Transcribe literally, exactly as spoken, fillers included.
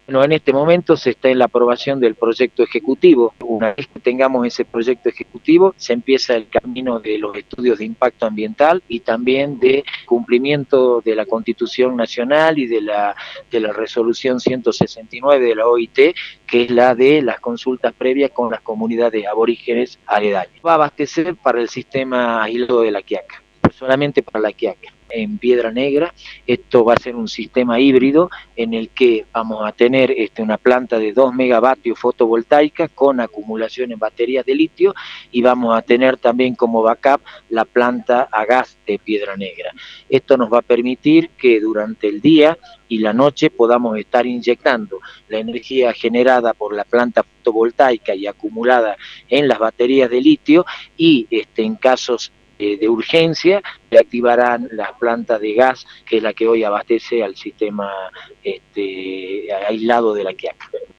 Bueno, en este momento se está en la aprobación del proyecto ejecutivo. Una vez que tengamos ese proyecto ejecutivo, se empieza el camino de los estudios de impacto ambiental y también de cumplimiento de la Constitución Nacional y de la, de la resolución ciento sesenta y nueve de la O I T, que es la de las consultas previas con las comunidades aborígenes aledañas. Va a abastecer para el sistema aislado de La Quiaca, solamente para La Quiaca. En Piedra Negra, esto va a ser un sistema híbrido en el que vamos a tener este, una planta de dos megavatios fotovoltaica con acumulación en baterías de litio, y vamos a tener también como backup la planta a gas de Piedra Negra. Esto nos va a permitir que durante el día y la noche podamos estar inyectando la energía generada por la planta fotovoltaica y acumulada en las baterías de litio, y este, en casos de urgencia, se activarán las plantas de gas, que es la que hoy abastece al sistema este, aislado de La Quiaca.